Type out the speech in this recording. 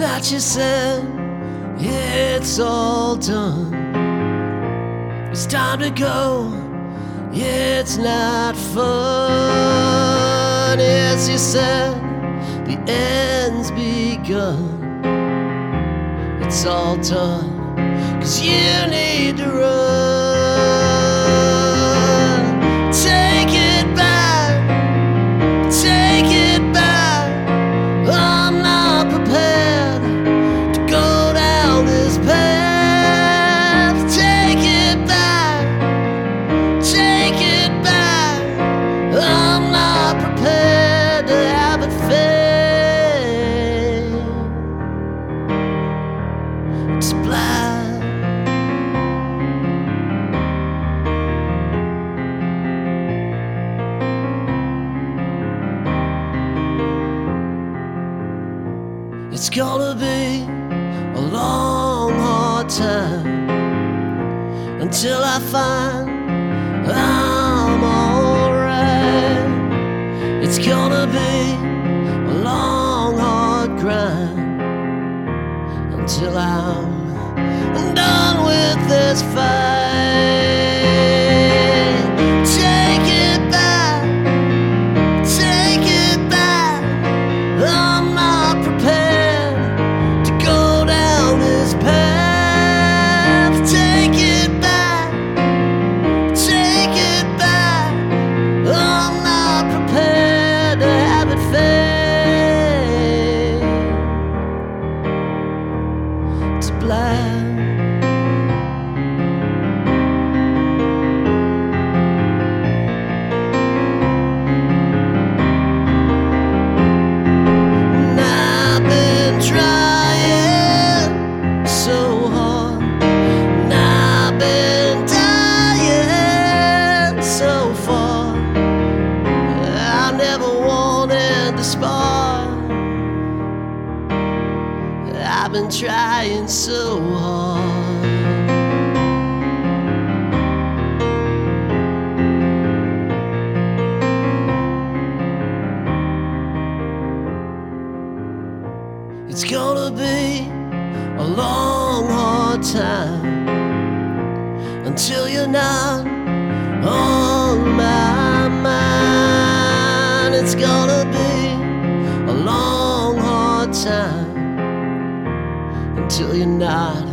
Not you said, it's all done. It's time to go, it's not fun. Yes, you said, the end's begun. It's all done, 'cause you need to run. Take it back, take it back. I'm not prepared to go down this path. Take it back, take it back. I'm not prepared to have it fade. It's black. It's gonna be a long, hard time until I find I'm alright. It's gonna be a long, hard grind until I'm done with this fight. Take it back, take it back. I'm not prepared to go down this path. Take it back, take it back. I'm not prepared to have it fade. It's black. I've been trying so hard. It's gonna be a long, hard time until you're not on my mind. It's gonna be a long, hard time until you're not